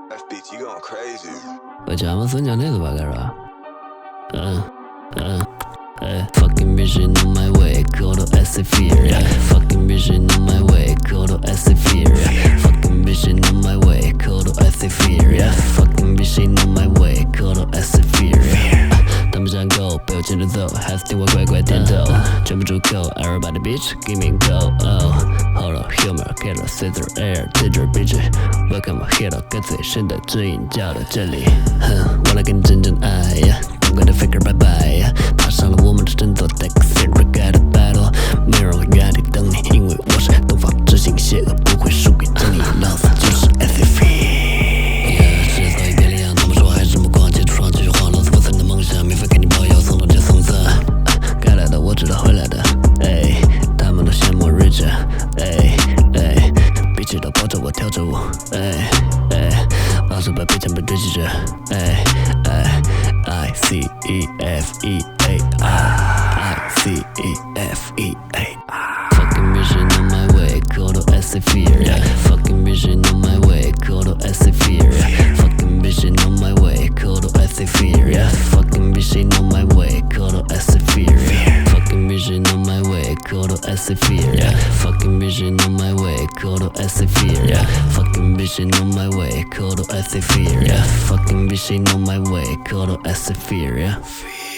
FBT going crazy. 我讲我孙讲那个吧，该是吧？Fucking vision on my way, go to Sphere. Fucking vision on my way, go to Sphere. Fucking vision on my way, go to Sphere. Fucking vision on my way, go to Sphere. 当不想够，被我牵着走，还是听我乖乖点头，全部住口 ，Everybody bitch, give me a go. Hold on, humor, get a scissor air, 这阵 bitch, welcome hit 到跟最深的指引叫到这里。我来跟你真正爱呀，当归的 figure 拜拜呀，爬上了我们的振作 ，take a seat, regret a battle， 没人会原地等你，因为我是东方之星，邪恶不会输给正义，老子就是 SFE。制造一片力量，他们说还是目光，接触上继续晃，老子不曾的梦想，免费给你包邮，送到接送色。该来的我知道会来的，他们都羡慕 rich， 比起都抱着我跳着舞，老是被被强被追击着，I C E F E A I C E F E A Fucking vision on my way, go to Sphere. Fucking vision on my way, go to Sphere. Fucking vision on my way, go to Sphere. Fucking vision on my way, go to Sphere. Fucking vision on my way, go to Sphere. Fucking vision on my way, go to Sphere. Fucking vision on my way, go to Sphere. Fucking vision on my way, go to Sphere.